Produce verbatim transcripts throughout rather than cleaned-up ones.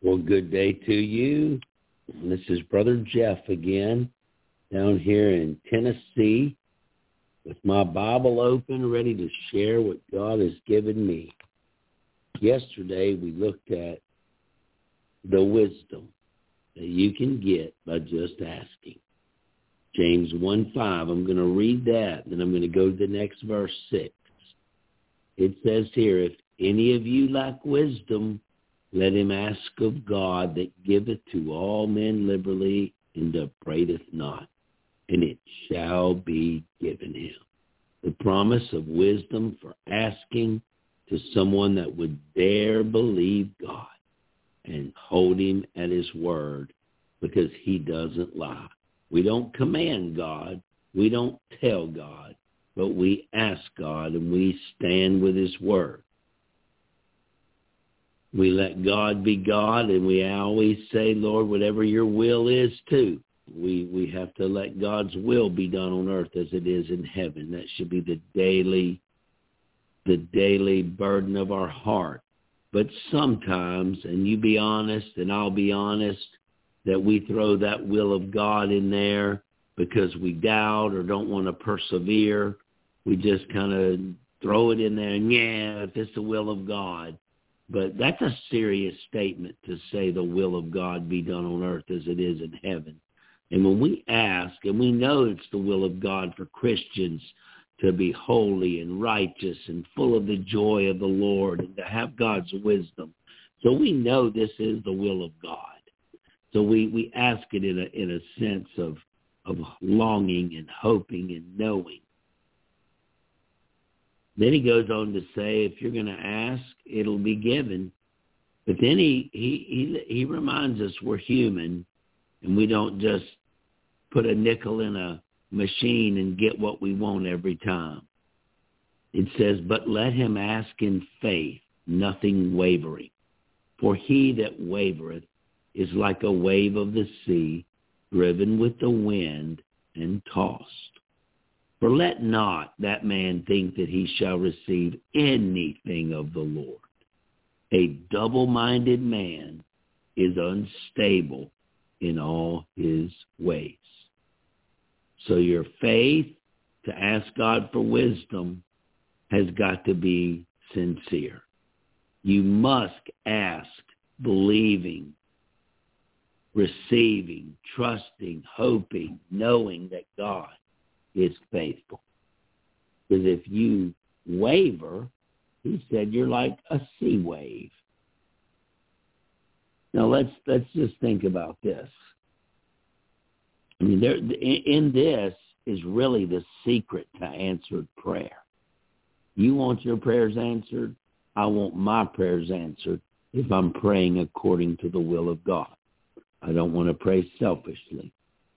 Well, good day to you. This is Brother Jeff again, down here in Tennessee, with my Bible open, ready to share what God has given me. Yesterday, we looked at the wisdom that you can get by just asking. James one five, I'm going to read that, then I'm going to go to the next verse, six. It says here, if any of you lack wisdom, let him ask of God that giveth to all men liberally and upbraideth not, and it shall be given him. The promise of wisdom for asking to someone that would dare believe God and hold him at his word, because he doesn't lie. We don't command God. We don't tell God, but we ask God and we stand with his word. We let God be God, and we always say, Lord, whatever your will is too. We we have to let God's will be done on earth as it is in heaven. That should be the daily, the daily burden of our heart. But sometimes, and you be honest and I'll be honest, that we throw that will of God in there because we doubt or don't want to persevere. We just kind of throw it in there and, yeah, if it's the will of God. But that's a serious statement to say the will of God be done on earth as it is in heaven. And when we ask, and we know it's the will of God for Christians to be holy and righteous and full of the joy of the Lord and to have God's wisdom. So we know this is the will of God. So we, we ask it in a in a sense of, of longing and hoping and knowing. Then he goes on to say, if you're going to ask, it'll be given. But then he, he, he, he reminds us we're human, and we don't just put a nickel in a machine and get what we want every time. It says, but let him ask in faith, nothing wavering. For he that wavereth is like a wave of the sea, driven with the wind and tossed. For let not that man think that he shall receive anything of the Lord. A double-minded man is unstable in all his ways. So your faith to ask God for wisdom has got to be sincere. You must ask, believing, receiving, trusting, hoping, knowing that God is faithful. Because if you waver, he said you're like a sea wave. Now let's let's just think about this. I mean, there in this is really the secret to answered prayer. You want your prayers answered? I want my prayers answered if I'm praying according to the will of God. I don't want to pray selfishly.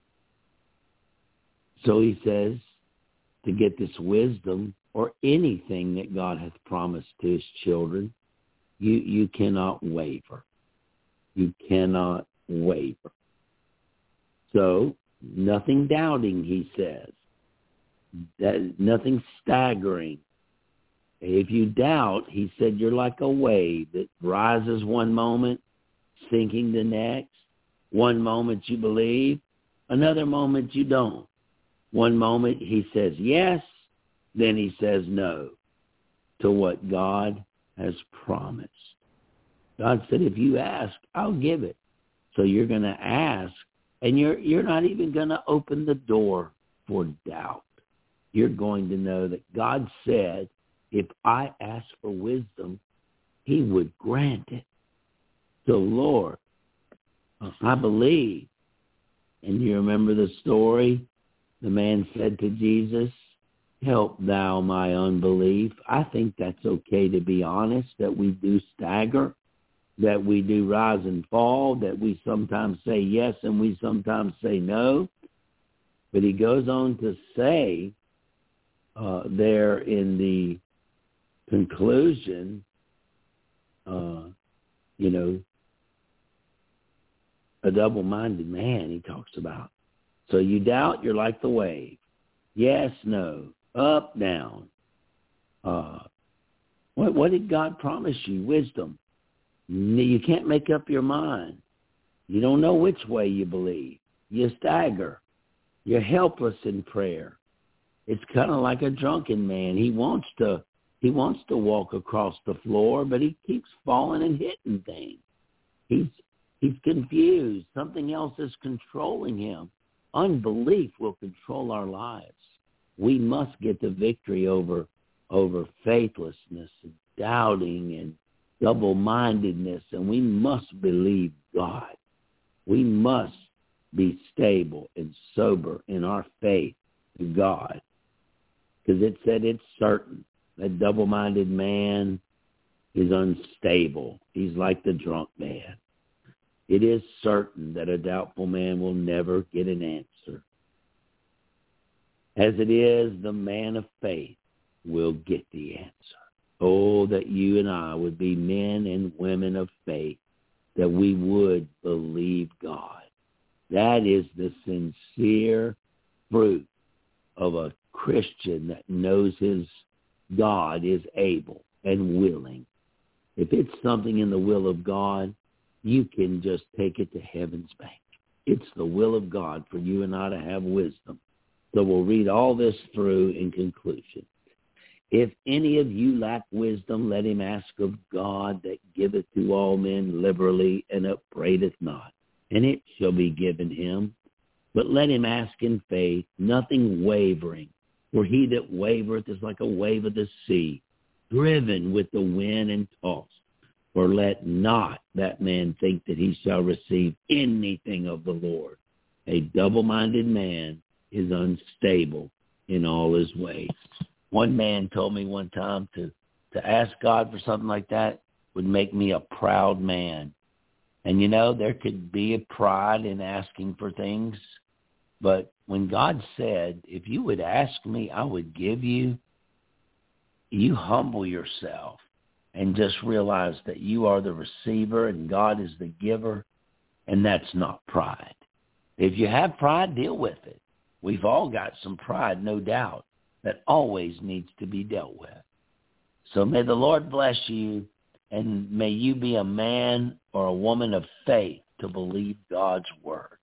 So he says, to get this wisdom or anything that God hath promised to his children, you, you cannot waver. You cannot waver. So, nothing doubting, he says. That, nothing staggering. If you doubt, he said, you're like a wave that rises one moment, sinking the next. One moment you believe, another moment you don't. One moment he says yes, then he says no to what God has promised. God said, if you ask, I'll give it. So you're going to ask, and you're you're not even going to open the door for doubt. You're going to know that God said, if I ask for wisdom, he would grant it. So, Lord, I believe. And you remember the story? The man said to Jesus, help thou my unbelief. I think that's okay to be honest, that we do stagger, that we do rise and fall, that we sometimes say yes and we sometimes say no. But he goes on to say uh, there in the conclusion, uh, you know, a double-minded man he talks about. So you doubt, you're like the wave. Yes, no, up, down. Uh, what, what did God promise you? Wisdom. You can't make up your mind. You don't know which way you believe. You stagger. You're helpless in prayer. It's kind of like a drunken man. He wants to he wants to walk across the floor, but he keeps falling and hitting things. He's he's confused. Something else is controlling him. Unbelief will control our lives. We must get the victory over over faithlessness and doubting and double-mindedness, and we must believe God. We must be stable and sober in our faith to God, because it said it's certain that double-minded man is unstable. He's like the drunk man. It is certain that a doubtful man will never get an answer. As it is, the man of faith will get the answer. Oh, that you and I would be men and women of faith, that we would believe God. That is the sincere fruit of a Christian that knows his God is able and willing. If it's something in the will of God, you can just take it to heaven's bank. It's the will of God for you and I to have wisdom. So we'll read all this through in conclusion. If any of you lack wisdom, let him ask of God, that giveth to all men liberally and upbraideth not, and it shall be given him. But let him ask in faith, nothing wavering. For he that wavereth is like a wave of the sea, driven with the wind and tossed. For let not that man think that he shall receive anything of the Lord. A double-minded man is unstable in all his ways. One man told me one time to, to ask God for something like that would make me a proud man. And, you know, there could be a pride in asking for things. But when God said, if you would ask me, I would give you, you humble yourself and just realize that you are the receiver and God is the giver, and that's not pride. If you have pride, deal with it. We've all got some pride, no doubt, that always needs to be dealt with. So may the Lord bless you, and may you be a man or a woman of faith to believe God's word.